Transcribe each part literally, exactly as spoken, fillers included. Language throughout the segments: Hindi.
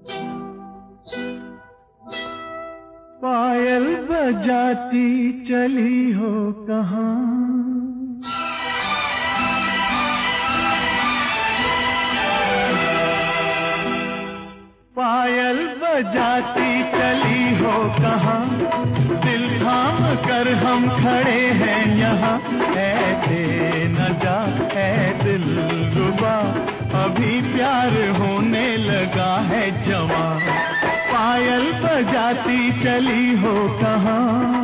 पायल बजाती चली हो कहाँ, पायल बजाती चली हो कहाँ, दिल थाम कर हम खड़े हैं यहाँ। ऐसे न जा है दिलरुबा, अभी प्यार होने लगा है जवां। पायल बजाती चली हो कहाँ।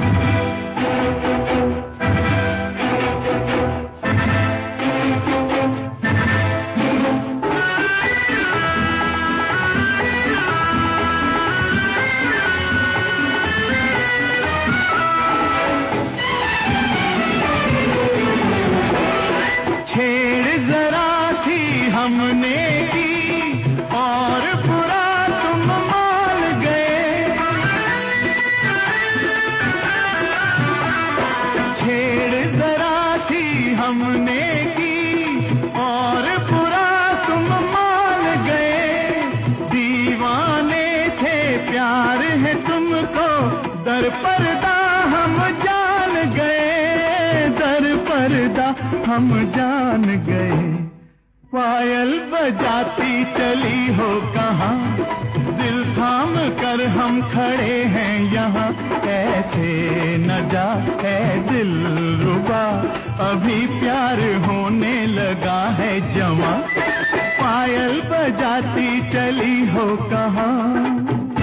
छेड़ जरा सी हमने की और बुरा तुम मान गए, छेड़ जरा सी हमने की और बुरा तुम मान गए। दीवाने से प्यार है तुमको, दर पर्दा हम जान गए, दर पर्दा हम जान गए। पायल बजाती चली हो कहाँ, दिल थाम कर हम खड़े हैं यहाँ। ऐसे न जा है दिलरुबा, अभी प्यार होने लगा है जवां। पायल बजाती चली हो कहाँ।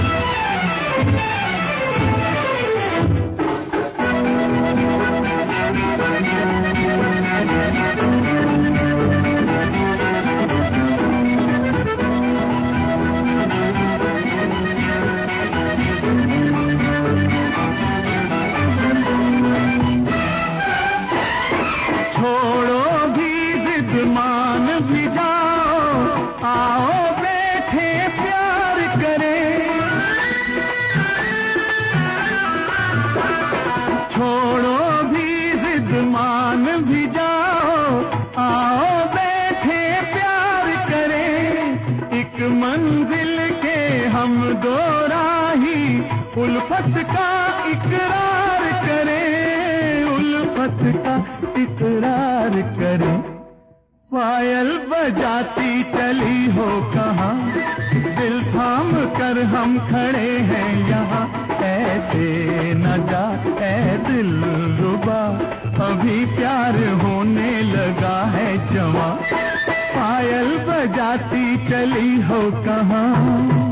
छोड़ो भी जिद मान भी जाओ, आओ बैठे प्यार करें। छोड़ो भी जिद मान भी जाओ, आओ बैठे प्यार करें। एक मंजिल के हम दो राही, उल्फत का इकरार करें, उल्फत का इकरार करें। पायल बजाती चली हो कहाँ, दिल थाम कर हम खड़े हैं यहाँ। ऐसे न जा है दिलरुबा, अभी प्यार होने लगा है जवां। पायल बजाती चली हो कहाँ।